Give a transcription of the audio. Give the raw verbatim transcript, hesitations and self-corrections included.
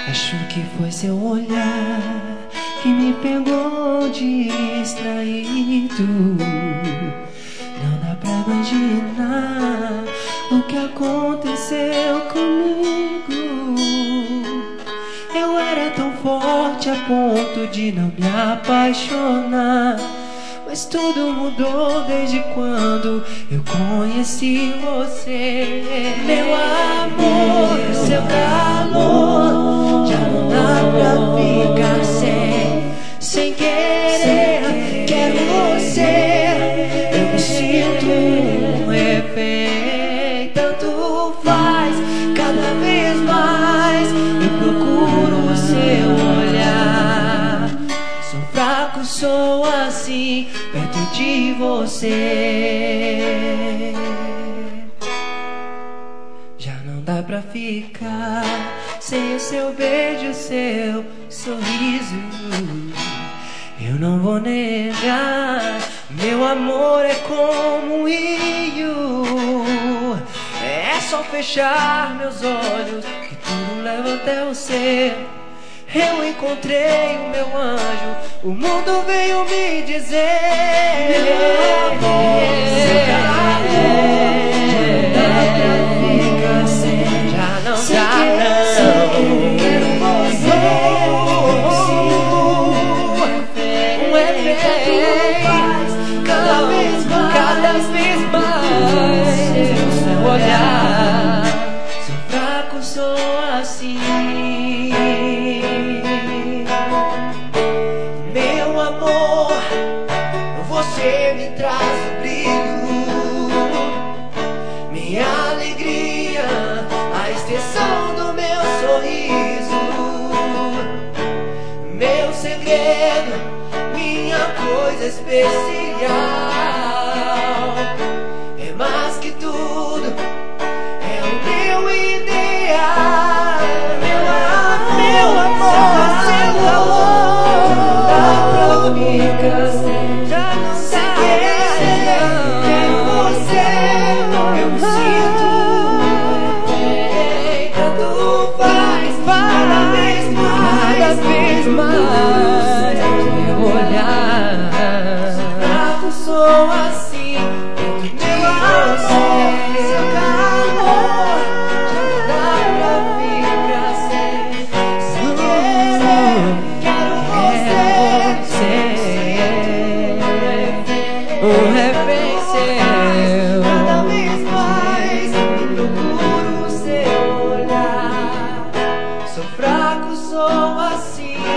Acho que foi seu olhar que me pegou distraído. Não dá pra imaginar o que aconteceu comigo. Eu era tão forte a ponto de não me apaixonar, mas tudo mudou desde quando eu conheci você. Meu amor, seu calor, já não dá pra ficar sem, sem querer. Quero você, eu me sinto um refém. Tanto faz, cada vez mais eu procuro o seu olhar. Sou fraco, sou assim, perto de você. Já não dá pra ficar sem o seu beijo, seu sorriso. Eu não vou negar, meu amor é como um rio. É só fechar meus olhos que tudo leva até você. Eu encontrei o meu anjo, o mundo veio me dizer: meu amor, seu calor, já não dá pra ficar sem, já não dá, não. Quero você, um refém, cada vez mais, cada vez mais. Seu olhar, sou fraco, sou assim. Você me traz o brilho, minha alegria, a extensão do meu sorriso, meu segredo, minha coisa especial. É mais que tudo, é o meu ideal. Meu amor, meu amor, seu calor, não dá pra ficar sem. Mas meu olhar, fraco sou assim, meu amor, seu calor, já não dá pra ficar sem, sem querer. Quero você, um refém seu, cada vez mais procuro o seu olhar. Sou fraco, sou assim.